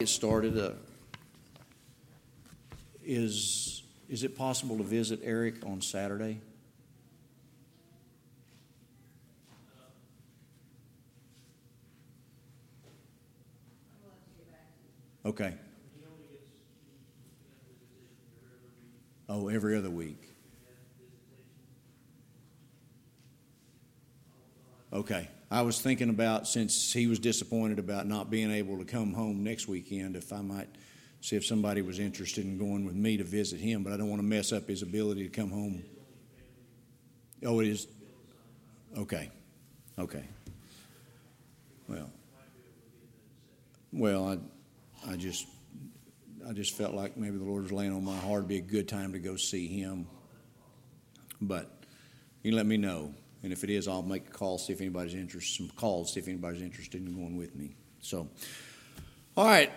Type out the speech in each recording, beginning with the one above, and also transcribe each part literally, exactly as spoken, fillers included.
Get started. Uh, is is it possible to visit Eric on Saturday? Okay. Oh, every other week. Okay. I was thinking about, since he was disappointed about not being able to come home next weekend, if I might see if somebody was interested in going with me to visit him, but I don't want to mess up his ability to come home. Oh, it is? Okay. Okay. Well, well, I, I just, I just felt like maybe the Lord was laying on my heart. It'd be a good time to go see him. But you can let me know. And if it is, I'll make a call, see if anybody's interested, some calls, see if anybody's interested in going with me. So, all right.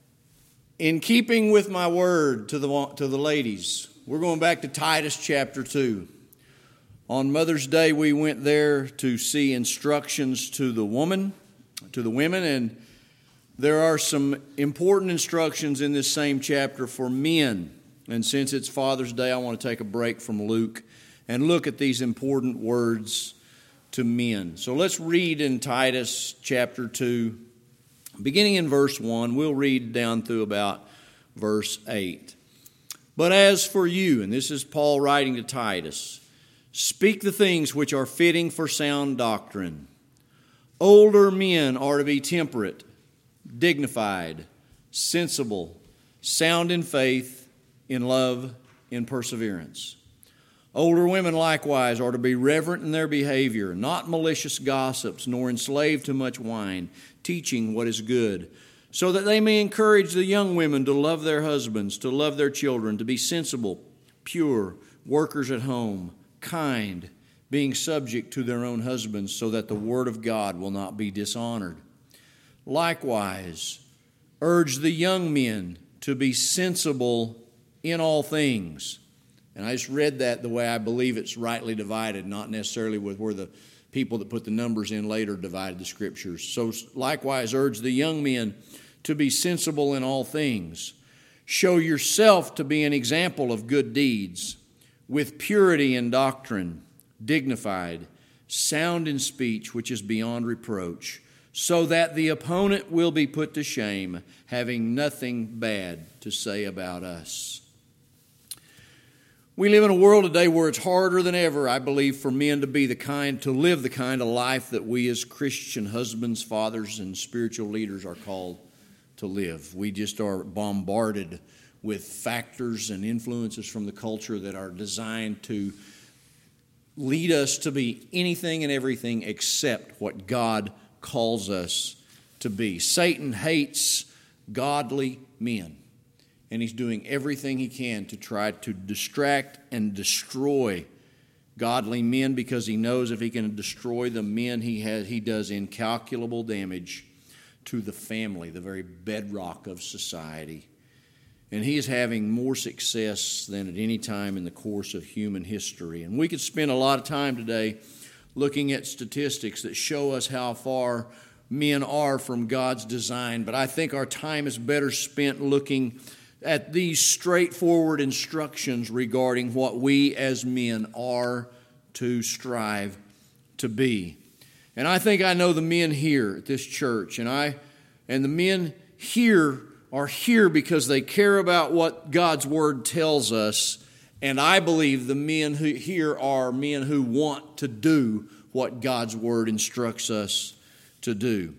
In keeping with my word to the to the ladies, we're going back to Titus chapter two. On Mother's Day, we went there to see instructions to the woman, to the women, and there are some important instructions in this same chapter for men. And since it's Father's Day, I want to take a break from Luke and look at these important words to men. So let's read in Titus chapter two, beginning in verse one. We'll read down through about verse eight. But as for you, and this is Paul writing to Titus, speak the things which are fitting for sound doctrine. Older men are to be temperate, dignified, sensible, sound in faith, in love, in perseverance. Older women likewise are to be reverent in their behavior, not malicious gossips, nor enslaved to much wine, teaching what is good, so that they may encourage the young women to love their husbands, to love their children, to be sensible, pure, workers at home, kind, being subject to their own husbands, so that the word of God will not be dishonored. Likewise, urge the young men to be sensible in all things. And I just read that the way I believe it's rightly divided, not necessarily with where the people that put the numbers in later divided the Scriptures. So likewise, urge the young men to be sensible in all things. Show yourself to be an example of good deeds, with purity in doctrine, dignified, sound in speech, which is beyond reproach, so that the opponent will be put to shame, having nothing bad to say about us. We live in a world today where it's harder than ever, I believe, for men to be the kind, to live the kind of life that we as Christian husbands, fathers, and spiritual leaders are called to live. We just are bombarded with factors and influences from the culture that are designed to lead us to be anything and everything except what God calls us to be. Satan hates godly men. And he's doing everything he can to try to distract and destroy godly men, because he knows if he can destroy the men, he has, he does incalculable damage to the family, the very bedrock of society. And he is having more success than at any time in the course of human history. And we could spend a lot of time today looking at statistics that show us how far men are from God's design, but I think our time is better spent looking at these straightforward instructions regarding what we as men are to strive to be. And I think I know the men here at this church, and I and the men here are here because they care about what God's Word tells us, and I believe the men who here are men who want to do what God's Word instructs us to do.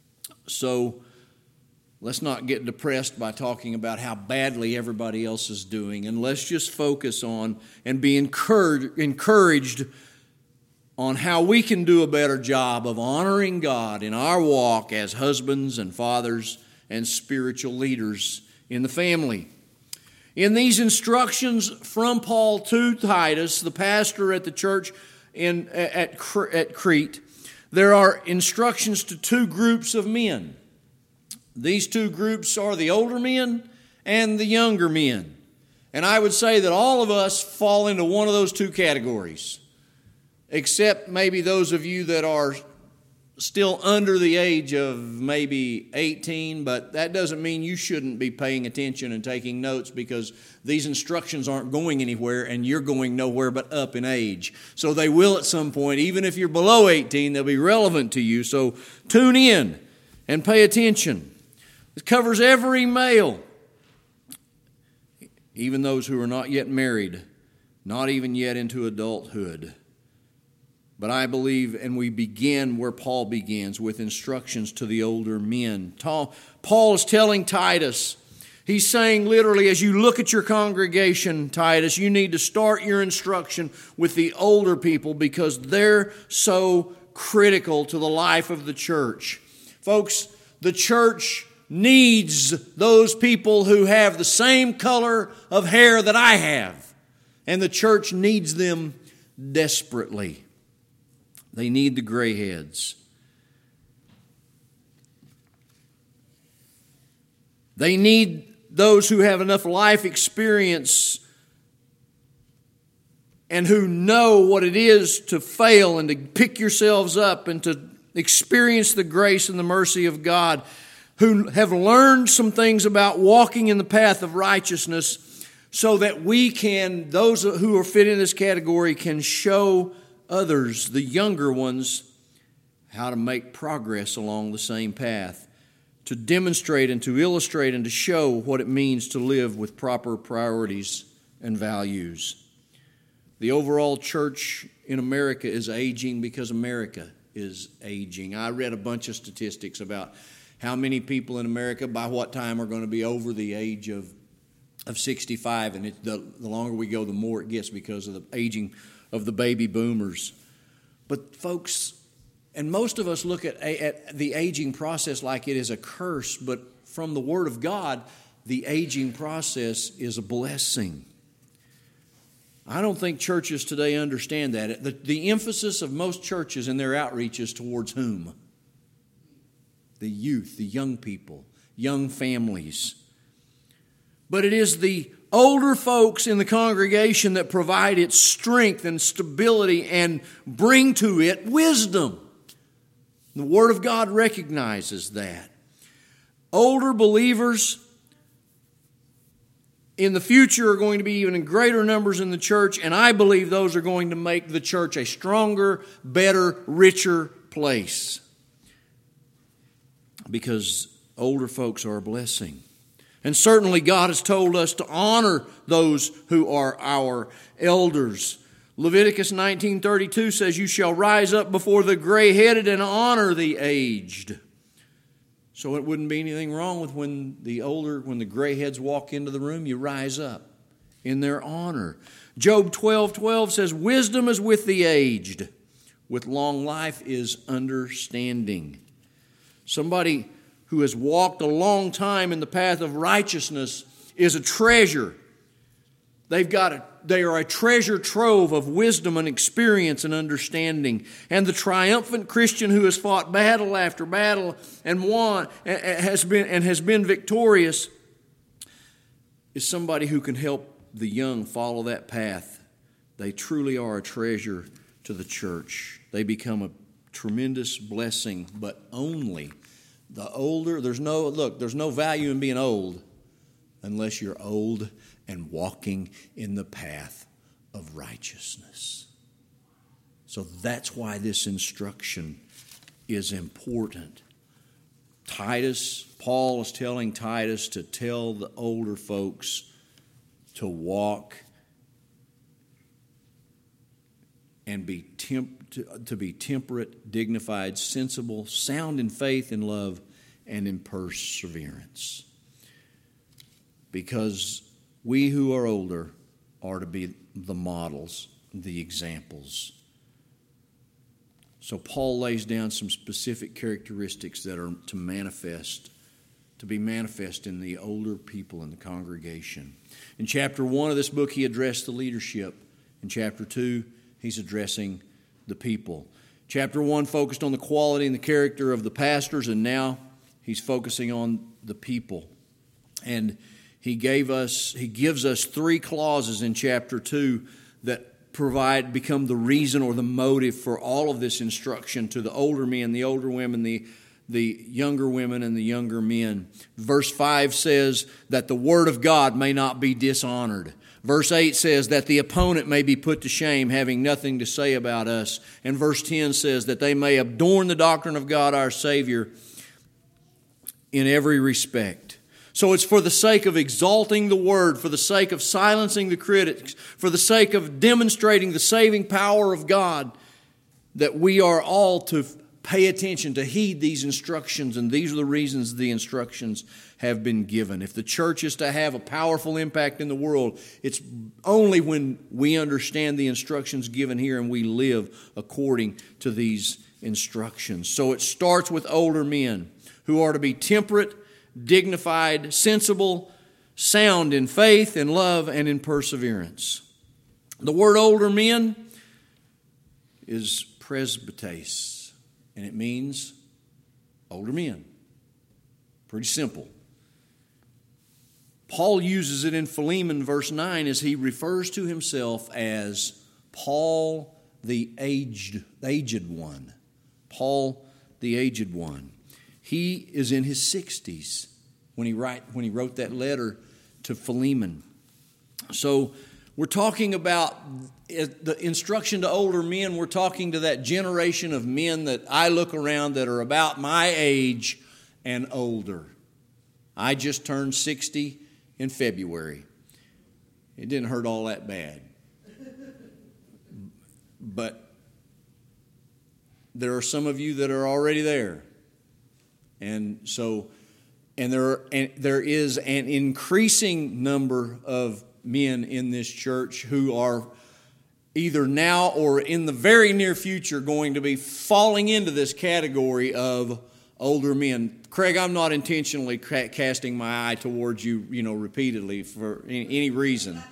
So let's not get depressed by talking about how badly everybody else is doing, and let's just focus on and be encouraged, encouraged on how we can do a better job of honoring God in our walk as husbands and fathers and spiritual leaders in the family. In these instructions from Paul to Titus, the pastor at the church in at, at Crete, there are instructions to two groups of men. These two groups are the older men and the younger men. And I would say that all of us fall into one of those two categories, except maybe those of you that are still under the age of maybe eighteen, but that doesn't mean you shouldn't be paying attention and taking notes, because these instructions aren't going anywhere and you're going nowhere but up in age. So they will at some point, even if you're below eighteen, they'll be relevant to you. So tune in and pay attention. It covers every male, even those who are not yet married, not even yet into adulthood. But I believe, and we begin where Paul begins, with instructions to the older men. Paul is telling Titus, he's saying literally, as you look at your congregation, Titus, you need to start your instruction with the older people, because they're so critical to the life of the church. Folks, the church needs those people who have the same color of hair that I have. And the church needs them desperately. They need the gray heads. They need those who have enough life experience and who know what it is to fail and to pick yourselves up and to experience the grace and the mercy of God, who have learned some things about walking in the path of righteousness, so that we can, those who are fit in this category, can show others, the younger ones, how to make progress along the same path, to demonstrate and to illustrate and to show what it means to live with proper priorities and values. The overall church in America is aging because America is aging. I read a bunch of statistics about how many people in America by what time are going to be over the age of, of sixty-five, and it, the, the longer we go, the more it gets because of the aging of the baby boomers. But folks, and most of us look at, at the aging process like it is a curse, but from the Word of God, the aging process is a blessing. I don't think churches today understand that. The, the emphasis of most churches in their outreach is towards whom? The youth, the young people, young families. But it is the older folks in the congregation that provide its strength and stability and bring to it wisdom. The Word of God recognizes that. Older believers in the future are going to be even in greater numbers in the church, and I believe those are going to make the church a stronger, better, richer place, because older folks are a blessing. And certainly God has told us to honor those who are our elders. Leviticus nineteen thirty-two says, "You shall rise up before the gray-headed and honor the aged." So it wouldn't be anything wrong with when the older, when the gray heads walk into the room, you rise up in their honor. Job twelve twelve says, "Wisdom is with the aged. With long life is understanding." Somebody who has walked a long time in the path of righteousness is a treasure. They've got a, they are a treasure trove of wisdom and experience and understanding. And the triumphant Christian who has fought battle after battle and won has been and has been victorious is somebody who can help the young follow that path. They truly are a treasure to the church. They become a tremendous blessing, but only the older, there's no, look, there's no value in being old unless you're old and walking in the path of righteousness. So that's why this instruction is important. Titus, Paul is telling Titus to tell the older folks to walk and be temp- to, to be temperate, dignified, sensible, sound in faith and love, and in perseverance. Because we who are older are to be the models, the examples. So Paul lays down some specific characteristics that are to manifest, to be manifest in the older people in the congregation. In chapter one of this book, he addressed the leadership. In chapter two, he's addressing the people. Chapter one focused on the quality and the character of the pastors, and now he's focusing on the people. And he gave us, he gives us three clauses in chapter two that provide, become the reason or the motive for all of this instruction to the older men, the older women, the, the younger women, and the younger men. Verse five says that the word of God may not be dishonored. Verse eight says that the opponent may be put to shame, having nothing to say about us. And verse ten says that they may adorn the doctrine of God our Savior in every respect. So it's for the sake of exalting the Word, for the sake of silencing the critics, for the sake of demonstrating the saving power of God, that we are all to pay attention, to heed these instructions, and these are the reasons the instructions have been given. If the church is to have a powerful impact in the world, it's only when we understand the instructions given here and we live according to these instructions. So it starts with older men who are to be temperate, dignified, sensible, sound in faith, in love, and in perseverance. The word older men is presbytes, and it means older men. Pretty simple. Paul uses it in Philemon verse nine as he refers to himself as Paul the aged, aged one. Paul the aged one. He is in his sixties when he write when he wrote that letter to Philemon. So we're talking about the instruction to older men. We're talking to that generation of men that I look around that are about my age and older. I just turned sixty in February. It didn't hurt all that bad. But there are some of you that are already there. And so, and there, and there is an increasing number of men in this church who are either now or in the very near future going to be falling into this category of older men. Craig, I'm not intentionally ca- casting my eye towards you, you know, repeatedly for any, any reason.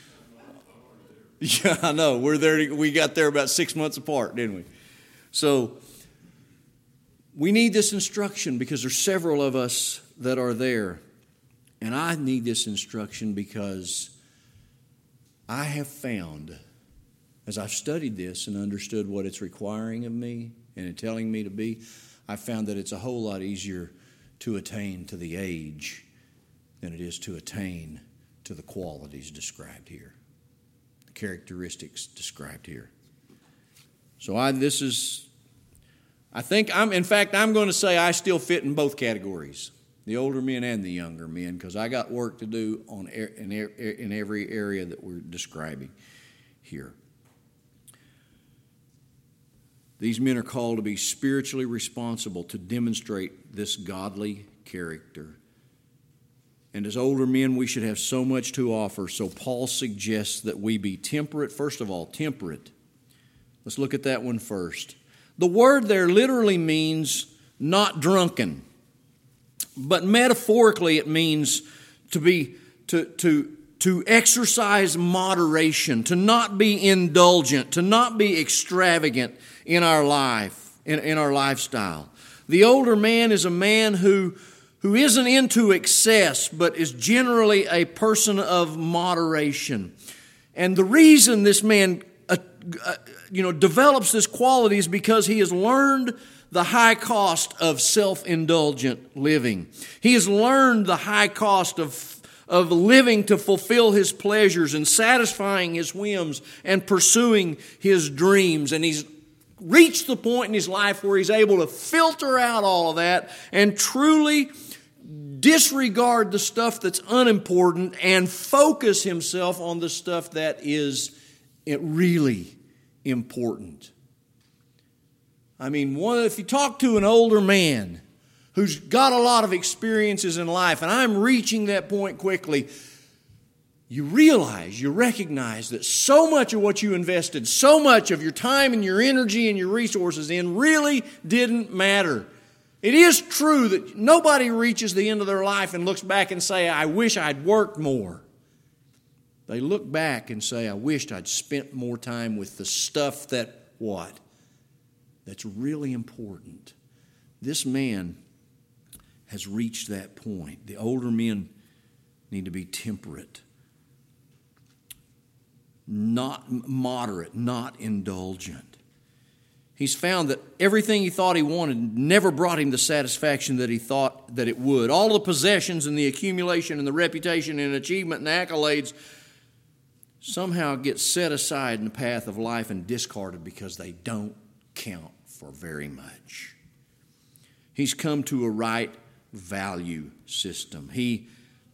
Yeah, I know. We're there. We got there about six months apart, didn't we? So we need this instruction because there's several of us that are there. And I need this instruction because I have found, as I've studied this and understood what it's requiring of me and telling me to be, I found that it's a whole lot easier to attain to the age than it is to attain to the qualities described here, the characteristics described here. So I, this is... I think I'm, in fact, I'm going to say I still fit in both categories, the older men and the younger men, because I got work to do on in, in every area that we're describing here. These men are called to be spiritually responsible to demonstrate this godly character. And as older men, we should have so much to offer. So Paul suggests that we be temperate. First of all, temperate. Let's look at that one first. The word there literally means not drunken, but metaphorically it means to be to to to exercise moderation, to not be indulgent, to not be extravagant in our life, in, in our lifestyle. The older man is a man who who isn't into excess, but is generally a person of moderation. And the reason this man uh, uh, you know, develops this quality is because he has learned the high cost of self-indulgent living. He has learned the high cost of, of living to fulfill his pleasures and satisfying his whims and pursuing his dreams. And he's reached the point in his life where he's able to filter out all of that and truly disregard the stuff that's unimportant and focus himself on the stuff that is it really important. I mean, one, if you talk to an older man who's got a lot of experiences in life, and I'm reaching that point quickly, you realize, you recognize that so much of what you invested, so much of your time and your energy and your resources in really didn't matter. It is true that nobody reaches the end of their life and looks back and say, I wish I'd worked more. They look back and say, I wished I'd spent more time with the stuff that, what? That's really important. This man has reached that point. The older men need to be temperate. not moderate, not indulgent. He's found that everything he thought he wanted never brought him the satisfaction that he thought that it would. All the possessions and the accumulation and the reputation and achievement and accolades somehow get set aside in the path of life and discarded because they don't count for very much. He's come to a right value system. He,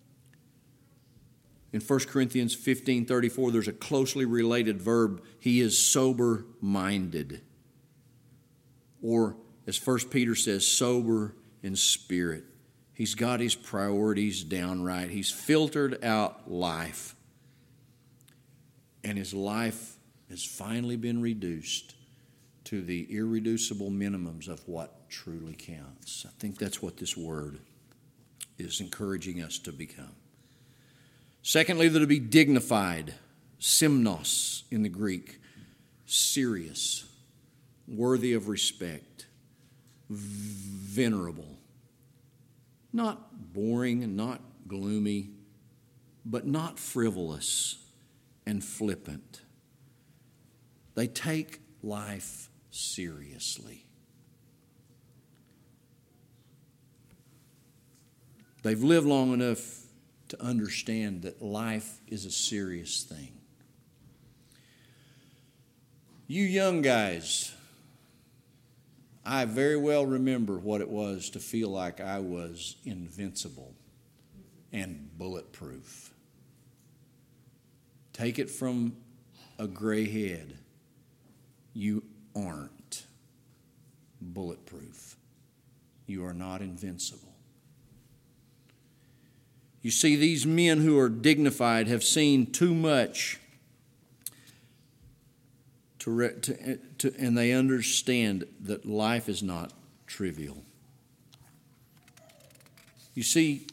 in First Corinthians fifteen thirty-four, there's a closely related verb. He is sober-minded. Or, as First Peter says, sober in spirit. He's got his priorities down right. He's filtered out life. And his life has finally been reduced to the irreducible minimums of what truly counts. I think that's what this word is encouraging us to become. Secondly, that to be dignified, simnos in the Greek, serious, worthy of respect, venerable, not boring and not gloomy, but not frivolous and flippant. They take life seriously. They've lived long enough to understand that life is a serious thing. You young guys, I very well remember what it was to feel like I was invincible and bulletproof. Take it from a gray head. You aren't bulletproof. You are not invincible. You see, these men who are dignified have seen too much to, re- to, to, and they understand that life is not trivial. You see,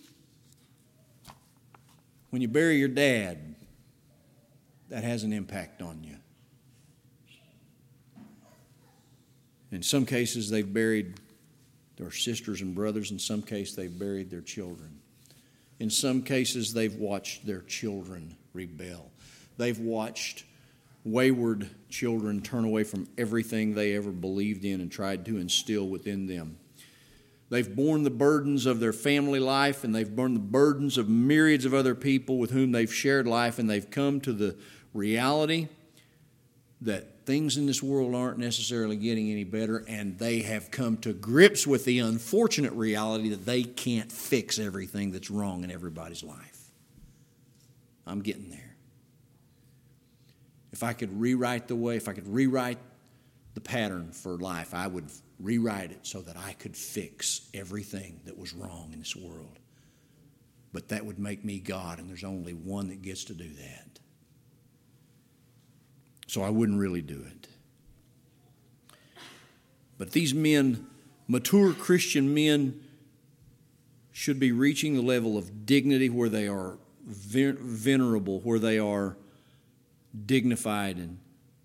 when you bury your dad, that has an impact on you. In some cases, they've buried their sisters and brothers. In some cases, they've buried their children. In some cases, they've watched their children rebel. They've watched wayward children turn away from everything they ever believed in and tried to instill within them. They've borne the burdens of their family life, and they've borne the burdens of myriads of other people with whom they've shared life, and they've come to the reality that things in this world aren't necessarily getting any better, and they have come to grips with the unfortunate reality that they can't fix everything that's wrong in everybody's life. I'm getting there. If I could rewrite the way, if I could rewrite the pattern for life, I would rewrite it so that I could fix everything that was wrong in this world. But that would make me God, and there's only one that gets to do that. So I wouldn't really do it. But these men, mature Christian men, should be reaching the level of dignity where they are venerable, where they are dignified and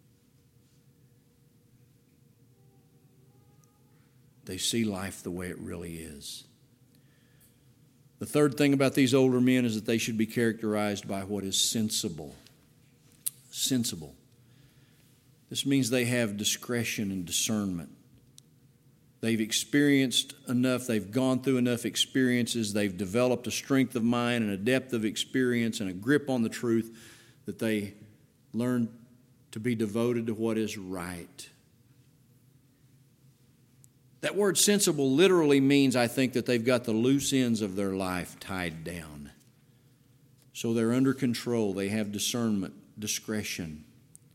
they see life the way it really is. The third thing about these older men is that they should be characterized by what is sensible. Sensible. This means they have discretion and discernment. They've experienced enough, they've gone through enough experiences, they've developed a strength of mind and a depth of experience and a grip on the truth that they learn to be devoted to what is right. That word sensible literally means, I think, that they've got the loose ends of their life tied down. So they're under control, they have discernment, discretion.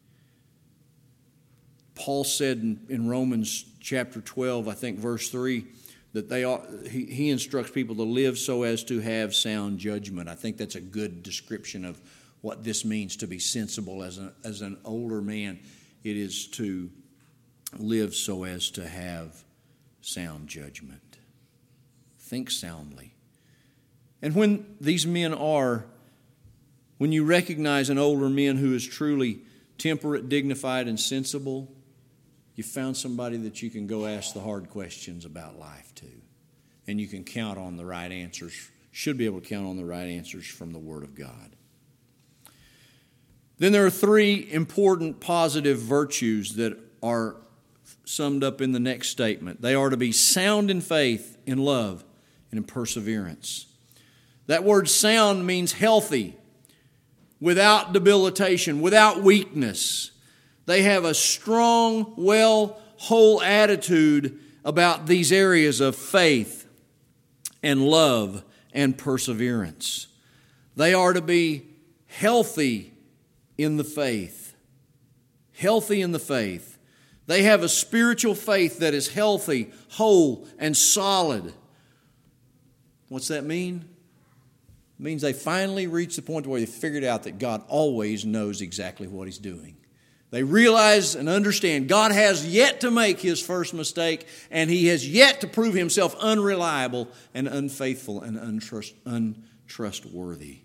Paul said in, in Romans chapter twelve, I think verse three, that they are, he, he instructs people to live so as to have sound judgment. I think that's a good description of what this means to be sensible as, a, as an older man. It is to live so as to have sound judgment. Think soundly. And when these men are, when you recognize an older man who is truly temperate, dignified, and sensible, you found somebody that you can go ask the hard questions about life to. And you can count on the right answers, should be able to count on the right answers from the Word of God. Then there are three important positive virtues that are summed up in the next statement. They are to be sound in faith, in love, and in perseverance. That word sound means healthy, without debilitation, without weakness. They have a strong, well, whole attitude about these areas of faith and love and perseverance. They are to be healthy in the faith. Healthy in the faith. They have a spiritual faith that is healthy, whole, and solid. What's that mean? It means they finally reached the point where they figured out that God always knows exactly what He's doing. They realize and understand God has yet to make His first mistake, and He has yet to prove Himself unreliable and unfaithful and untrust, untrustworthy.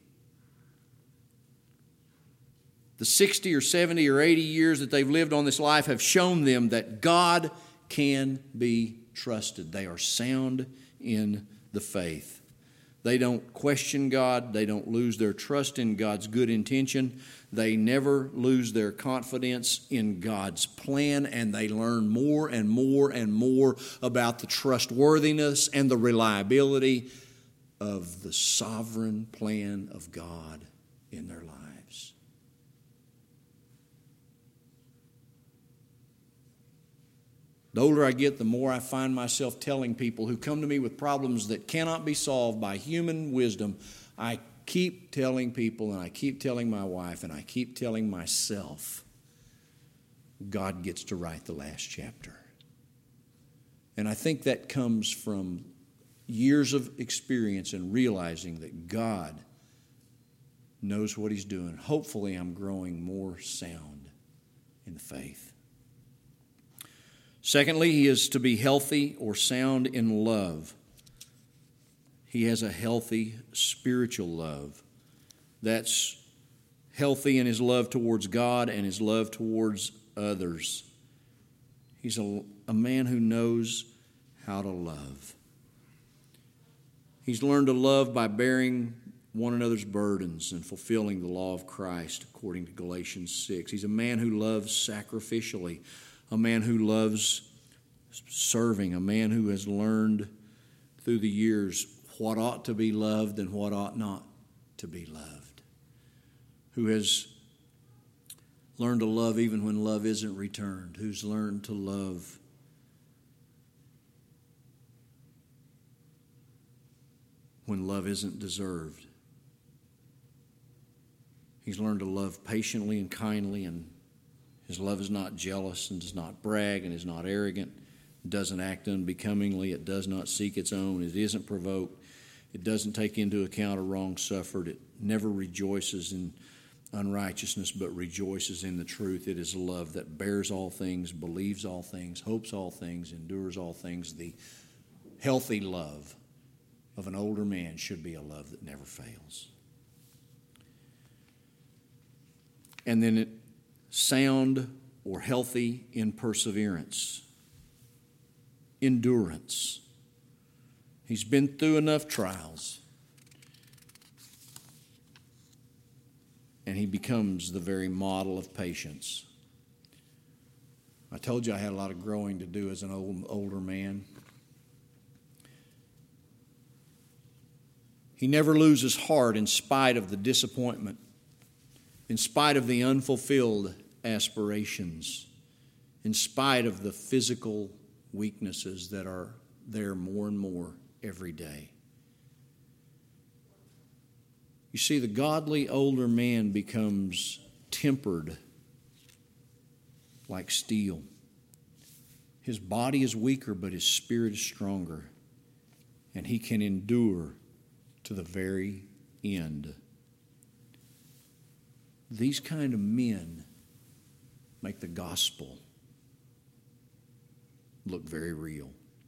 The sixty or seventy or eighty years that they've lived on this life have shown them that God can be trusted. They are sound in the faith. They don't question God. They don't lose their trust in God's good intention. They never lose their confidence in God's plan, and they learn more and more and more about the trustworthiness and the reliability of the sovereign plan of God in their lives. The older I get, the more I find myself telling people who come to me with problems that cannot be solved by human wisdom, I keep telling people, and I keep telling my wife, and I keep telling myself, God gets to write the last chapter. And I think that comes from years of experience and realizing that God knows what He's doing. Hopefully, I'm growing more sound in the faith. Secondly, he is to be healthy or sound in love. He has a healthy spiritual love. That's healthy in his love towards God and his love towards others. He's a, a man who knows how to love. He's learned to love by bearing one another's burdens and fulfilling the law of Christ, according to Galatians six. He's a man who loves sacrificially, a man who loves serving, a man who has learned through the years what ought to be loved and what ought not to be loved, who has learned to love even when love isn't returned, who's learned to love when love isn't deserved. He's learned to love patiently and kindly, and his love is not jealous and does not brag and is not arrogant, doesn't act unbecomingly, it does not seek its own, it isn't provoked, it doesn't take into account a wrong suffered, it never rejoices in unrighteousness but rejoices in the truth. It is a love that bears all things, believes all things, hopes all things, endures all things. The healthy love of an older man should be a love that never fails. And then it sound or healthy in perseverance, endurance. He's been through enough trials, and he becomes the very model of patience. I told you I had a lot of growing to do as an old, older man. He never loses heart in spite of the disappointment, in spite of the unfulfilled aspirations, in spite of the physical weaknesses that are there more and more every day. You see, the godly older man becomes tempered like steel. His body is weaker, but his spirit is stronger, and he can endure to the very end. These kind of men make the gospel look very real.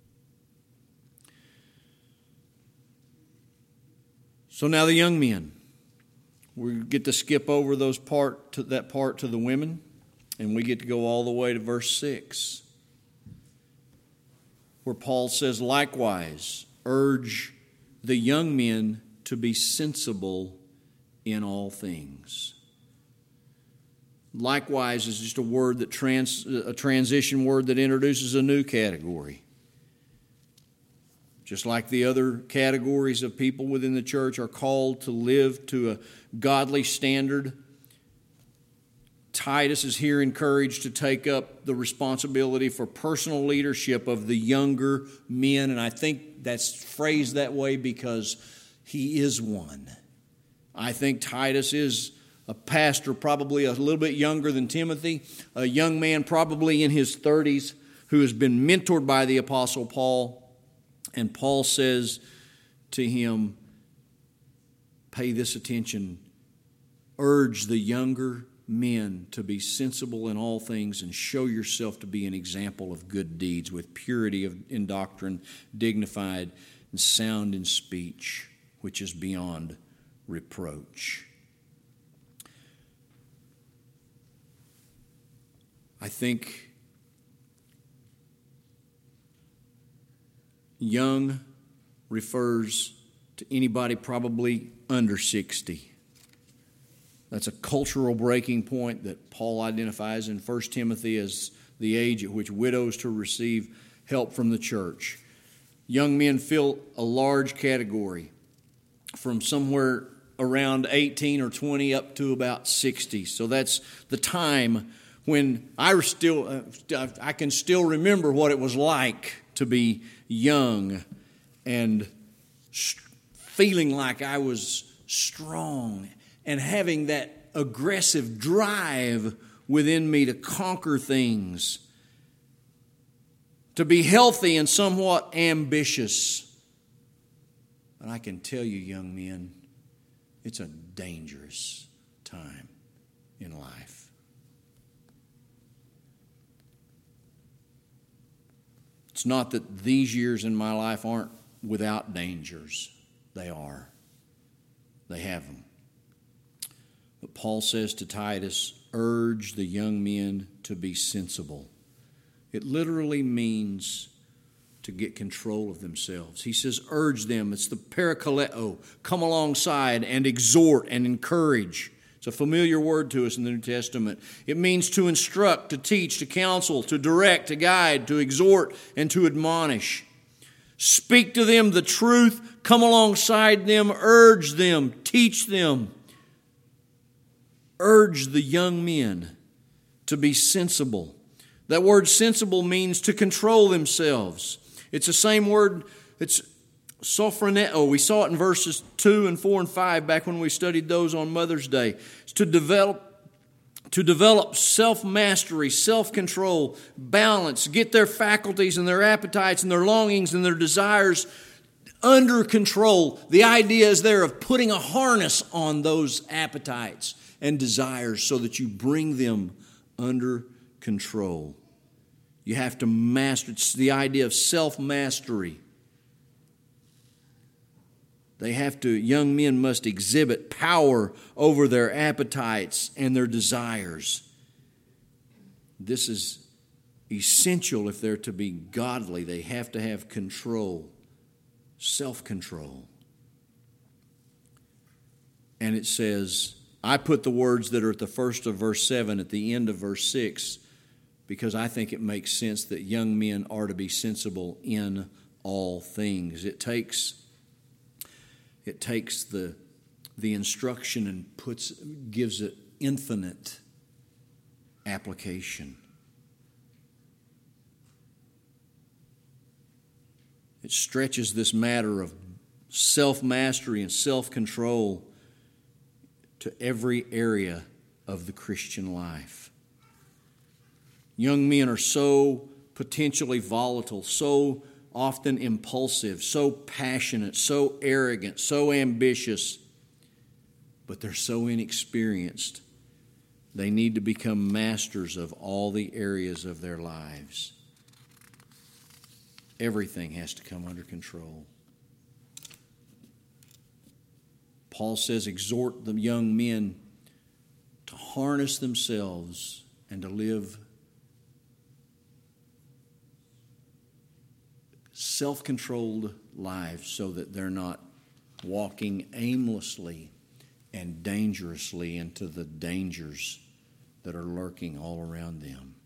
So now the young men. We get to skip over those part to that part to the women, and we get to go all the way to verse six, where Paul says, likewise, urge the young men to be sensible in all things. likewise is just a word that trans, a transition word that introduces a new category. Just like the other categories of people within the church are called to live to a godly standard, Titus is here encouraged to take up the responsibility for personal leadership of the younger men. And I think that's phrased that way because he is one. I think Titus is a pastor probably a little bit younger than Timothy, a young man probably in his thirties who has been mentored by the Apostle Paul. And Paul says to him, pay this attention, urge the younger men to be sensible in all things and show yourself to be an example of good deeds with purity of, in doctrine, dignified and sound in speech, which is beyond reproach. I think young refers to anybody probably under sixty. That's a cultural breaking point that Paul identifies in First Timothy as the age at which widows to receive help from the church. Young men fill a large category from somewhere around eighteen or twenty up to about sixty. So that's the time when I still uh, I can still remember what it was like to be young and st- feeling like I was strong and having that aggressive drive within me to conquer things, to be healthy and somewhat ambitious. But I can tell you, young men, it's a dangerous time in life. It's not that these years in my life aren't without dangers. They are. They have them. But Paul says to Titus, urge the young men to be sensible. It literally means to get control of themselves. He says, urge them. It's the parakaleo. Come alongside and exhort and encourage. It's a familiar word to us in the New Testament. It means to instruct, to teach, to counsel, to direct, to guide, to exhort, and to admonish. Speak to them the truth. Come alongside them. Urge them. Teach them. Urge the young men to be sensible. That word sensible means to control themselves. It's the same word, it's sophroneo. We saw it in verses two and four and five back when we studied those on Mother's Day. It's to develop to develop self-mastery, self-control, balance, get their faculties and their appetites and their longings and their desires under control. The idea is there of putting a harness on those appetites and desires so that you bring them under control. You have to master. It's the idea of self-mastery. They have to, young men must exhibit power over their appetites and their desires. This is essential if they're to be godly. They have to have control, self-control. And it says, I put the words that are at the first of verse seven at the end of verse six because I think it makes sense that young men are to be sensible in all things. It takes It takes the, the instruction and puts gives it infinite application. It stretches this matter of self-mastery and self-control to every area of the Christian life. Young men are so potentially volatile, so often impulsive, so passionate, so arrogant, so ambitious, but they're so inexperienced. They need to become masters of all the areas of their lives. Everything has to come under control. Paul says, exhort the young men to harness themselves and to live self-controlled lives so that they're not walking aimlessly and dangerously into the dangers that are lurking all around them.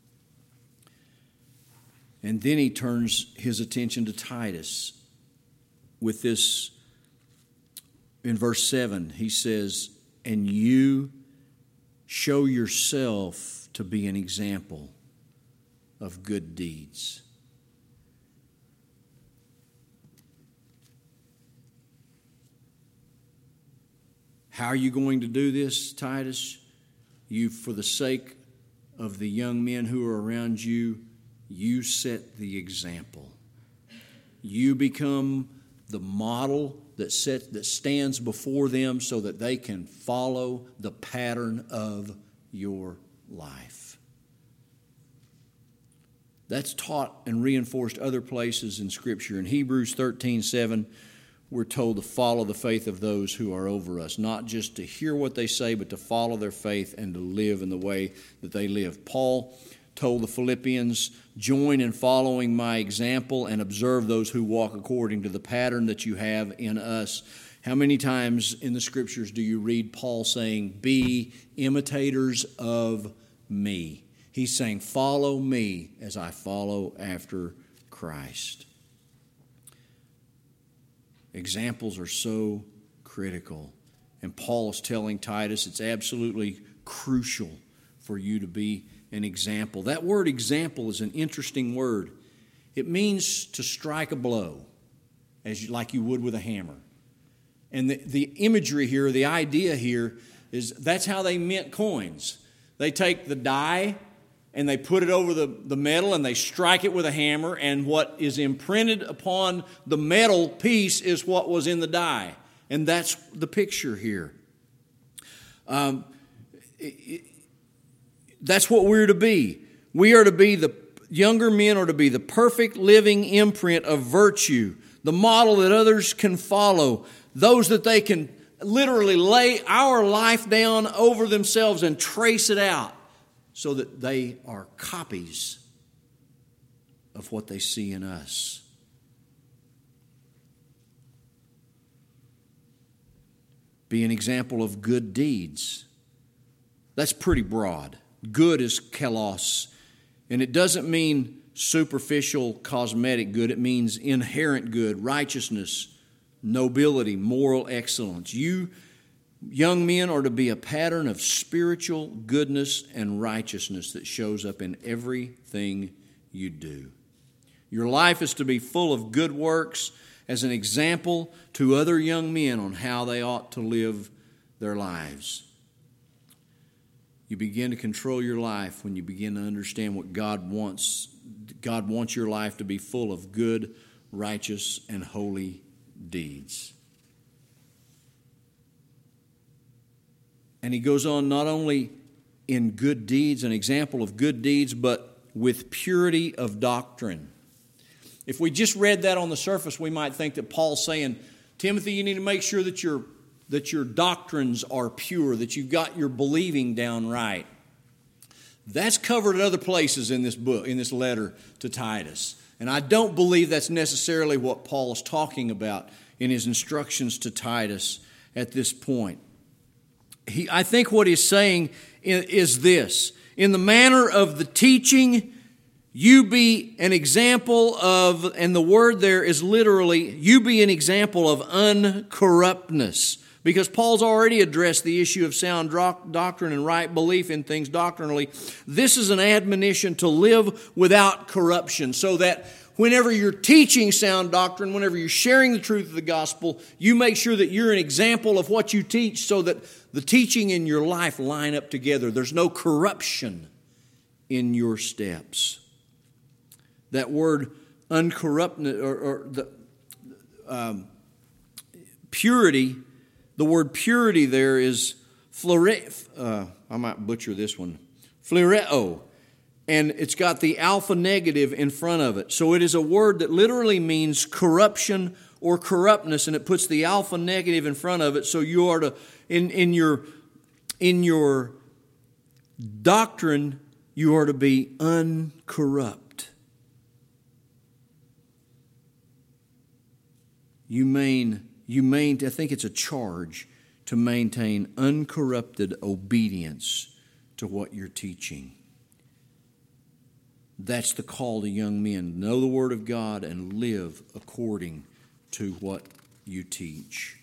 And then he turns his attention to Titus with this. In verse seven, he says, and you show yourself to be an example of good deeds. How are you going to do this, Titus? You, for the sake of the young men who are around you, you set the example. You become the model that set, that stands before them so that they can follow the pattern of your life. That's taught and reinforced other places in Scripture. In Hebrews thirteen seven, we're told to follow the faith of those who are over us, not just to hear what they say, but to follow their faith and to live in the way that they live. Paul told the Philippians, join in following my example and observe those who walk according to the pattern that you have in us. How many times in the Scriptures do you read Paul saying, be imitators of me? He's saying, follow me as I follow after Christ. Examples are so critical. And Paul is telling Titus it's absolutely crucial for you to be an example. That word example is an interesting word. It means to strike a blow, as you, like you would with a hammer. And the, the imagery here, the idea here, is that's how they mint coins. They take the die and they put it over the, the metal and they strike it with a hammer, and what is imprinted upon the metal piece is what was in the die. And that's the picture here. Um, it, it, That's what we're to be. We are to be the younger men are to be the perfect living imprint of virtue, the model that others can follow, those that they can literally lay our life down over themselves and trace it out so that they are copies of what they see in us. Be an example of good deeds. That's pretty broad. Good is kalos, and it doesn't mean superficial cosmetic good. It means inherent good, righteousness, nobility, moral excellence. You young men are to be a pattern of spiritual goodness and righteousness that shows up in everything you do. Your life is to be full of good works as an example to other young men on how they ought to live their lives. You begin to control your life when you begin to understand what God wants. God wants your life to be full of good, righteous, and holy deeds. And he goes on not only in good deeds, an example of good deeds, but with purity of doctrine. If we just read that on the surface, we might think that Paul's saying, Timothy, you need to make sure that your that your doctrines are pure, that you've got your believing down right. That's covered at other places in this book, in this letter to Titus. And I don't believe that's necessarily what Paul is talking about in his instructions to Titus at this point. He, I think what he's saying is this: in the manner of the teaching, you be an example of, and the word there is literally, you be an example of uncorruptness. Because Paul's already addressed the issue of sound doctrine and right belief in things doctrinally. This is an admonition to live without corruption, so that whenever you're teaching sound doctrine, whenever you're sharing the truth of the gospel, you make sure that you're an example of what you teach so that the teaching in your life line up together. There's no corruption in your steps. That word uncorrupted, or, or the um, purity, the word purity there is flore, uh, I might butcher this one, phlereo. And it's got the alpha negative in front of it. So it is a word that literally means corruption or corruptness, and it puts the alpha negative in front of it. So you are to, in, in your in your doctrine, you are to be uncorrupt. You main, you main, I think it's a charge to maintain uncorrupted obedience to what you're teaching. That's the call to young men. Know the Word of God and live according to what you teach.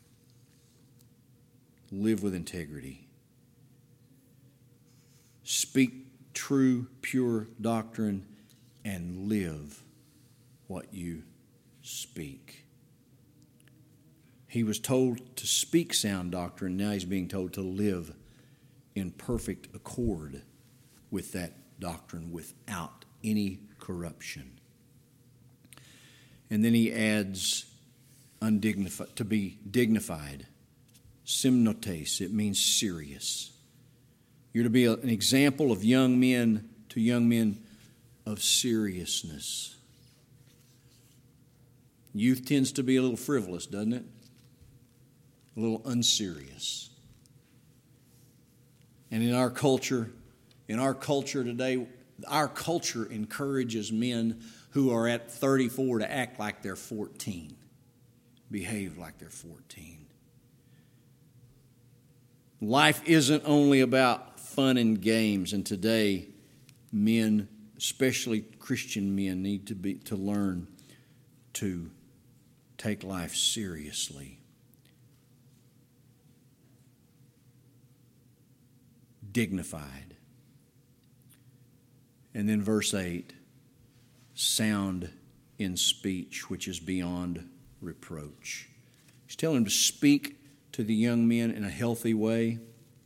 Live with integrity. Speak true, pure doctrine and live what you speak. He was told to speak sound doctrine. Now he's being told to live in perfect accord with that doctrine without any corruption. And then he adds undignified, to be dignified. Simnotes, it means serious. You're to be a, an example of young men to young men of seriousness. Youth tends to be a little frivolous, doesn't it? A little unserious. And in our culture, in our culture today, our culture encourages men who are at thirty-four to act like they're fourteen, behave like they're fourteen. Life isn't only about fun and games, and today men, especially Christian men, need to be to learn to take life seriously. Dignified. And then verse eight, sound in speech, which is beyond reproach. He's telling him to speak to the young men in a healthy way.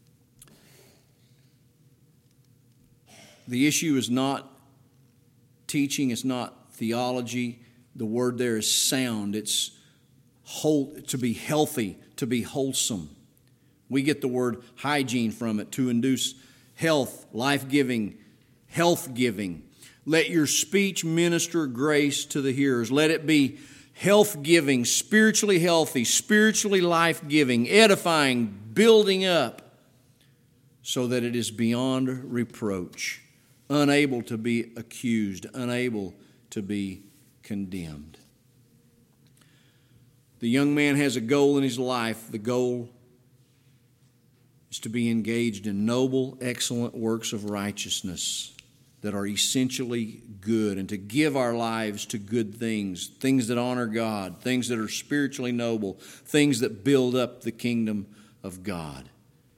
The issue is not teaching, it's not theology. The word there is sound. It's whole, to be healthy, to be wholesome. We get the word hygiene from it, to induce health, life-giving, health-giving. Let your speech minister grace to the hearers. Let it be health-giving, spiritually healthy, spiritually life-giving, edifying, building up, so that it is beyond reproach, unable to be accused, unable to be condemned. The young man has a goal in his life. The goal is to be engaged in noble, excellent works of righteousness that are essentially good, and to give our lives to good things, things that honor God, things that are spiritually noble, things that build up the kingdom of God.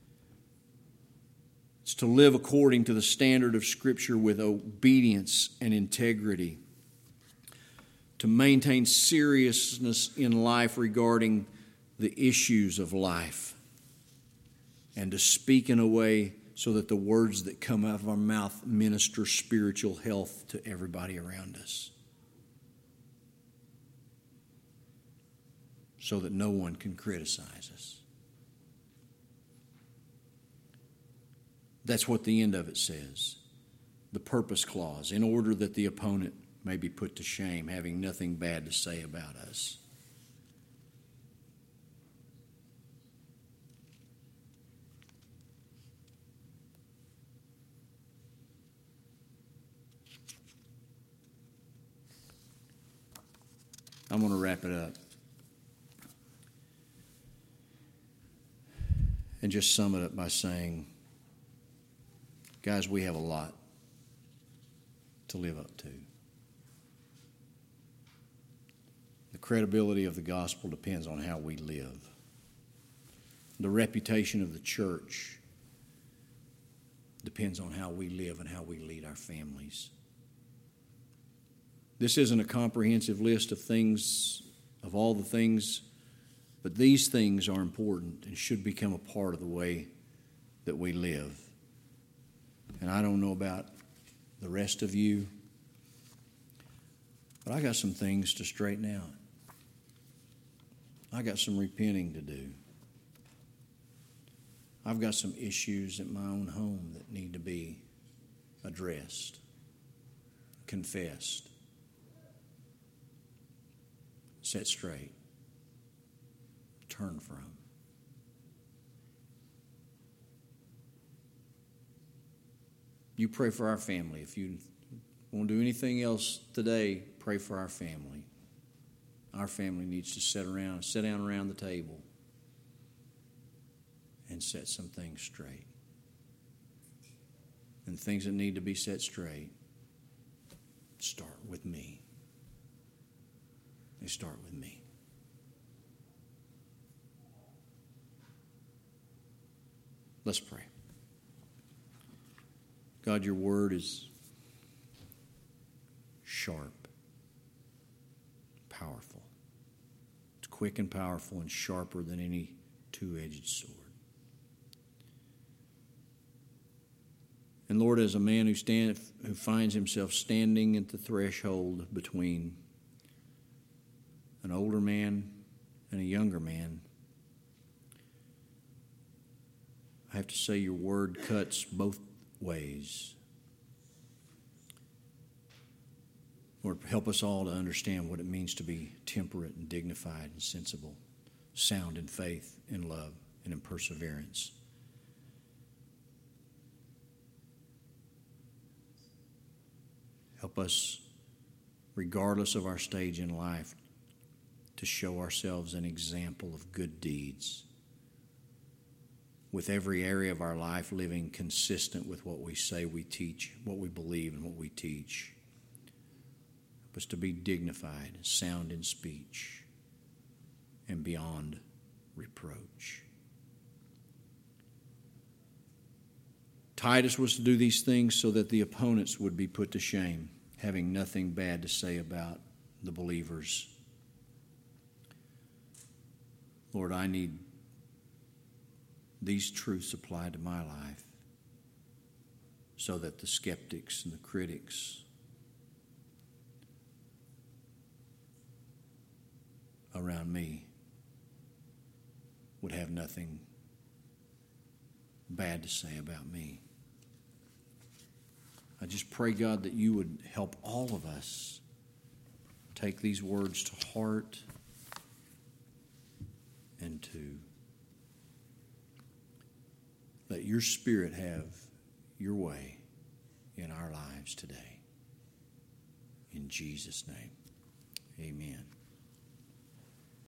It's to live according to the standard of Scripture with obedience and integrity, to maintain seriousness in life regarding the issues of life, and to speak in a way so that the words that come out of our mouth minister spiritual health to everybody around us, so that no one can criticize us. That's what the end of it says. The purpose clause, in order that the opponent may be put to shame, having nothing bad to say about us. I'm going to wrap it up and just sum it up by saying, guys, we have a lot to live up to. The credibility of the gospel depends on how we live. The reputation of the church depends on how we live and how we lead our families. This isn't a comprehensive list of things, of all the things, but these things are important and should become a part of the way that we live. And I don't know about the rest of you, but I got some things to straighten out. I got some repenting to do. I've got some issues at my own home that need to be addressed, confessed, set straight, turn from. You pray for our family. If you won't do anything else today, pray for our family. Our family needs to sit around, sit down around the table and set some things straight. and things that need to be set straight start with me. They start with me. Let's pray. God, your word is sharp, powerful. It's quick and powerful and sharper than any two-edged sword. And Lord, as a man who stand, who finds himself standing at the threshold between an older man and a younger man, I have to say your word cuts both ways. Lord, help us all to understand what it means to be temperate and dignified and sensible, sound in faith, in love, and in perseverance. Help us, regardless of our stage in life, to show ourselves an example of good deeds, with every area of our life living consistent with what we say we teach, what we believe, and what we teach. Help us to be dignified, sound in speech, and beyond reproach. Titus was to do these things so that the opponents would be put to shame, having nothing bad to say about the believers. Lord, I need these truths applied to my life so that the skeptics and the critics around me would have nothing bad to say about me. I just pray, God, that you would help all of us take these words to heart and to let your Spirit have your way in our lives today. In Jesus' name, amen.